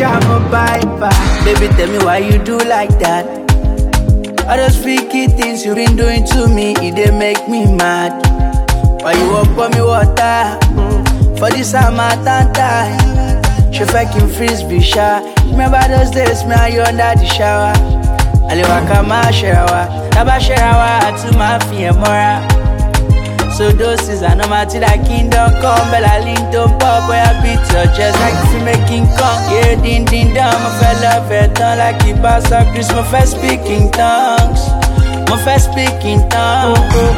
I'm a viper. Baby, tell me why you do like that. All those freaky things you been doing to me, it dey make me mad. Why you up on me water? For this Harmattan time. She fucking frisbee sha. Remember those days, me and you under the shower. Aliwaka ma sherawa, naba sherawa to my fear mora. So doses are no matter like kingdom come, Bella link don't pop where I beat your chest like if you making come. Yeah, ding ding dong, my fella veteran like the bass of Chris, my first speaking tongues. My first speaking tongues.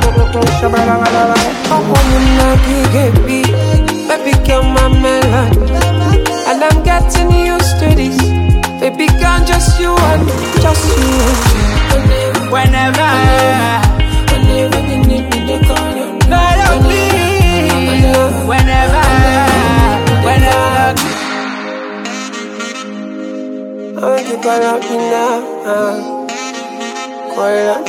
Baby, kill my melody. And I'm getting used to this. Baby, can't just you and just you. Whenever you need me, they call you. Lord of me. Whenever I want you call up me now. Call up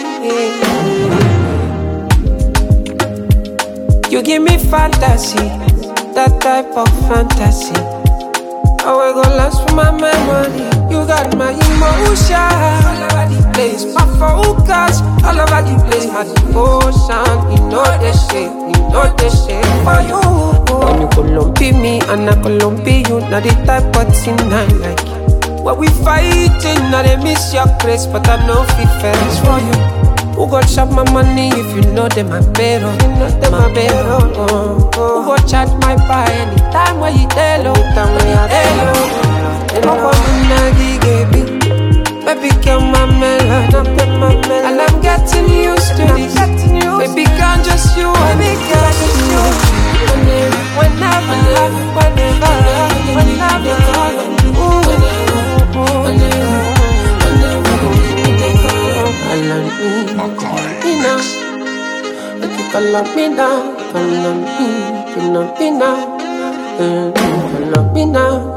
me. You give me fantasy, that type of fantasy. I will go last for my memory. You got my emotion. All over the place, my focus. All over the place, my devotion. You know they say for you. When you Colombi me and I Colombi you, not the type of thing I like. When we fighting, now they miss your grace, but I know fit fence for you. Who got chop my money if you know them my better? You know them my better. Who got charge my buy anytime when you tell them? Anytime when you tell them. And I want to baby, kill my melon. And I'm getting used to this. Baby, can't just you. Baby, can't just you. Whenever. Call me now.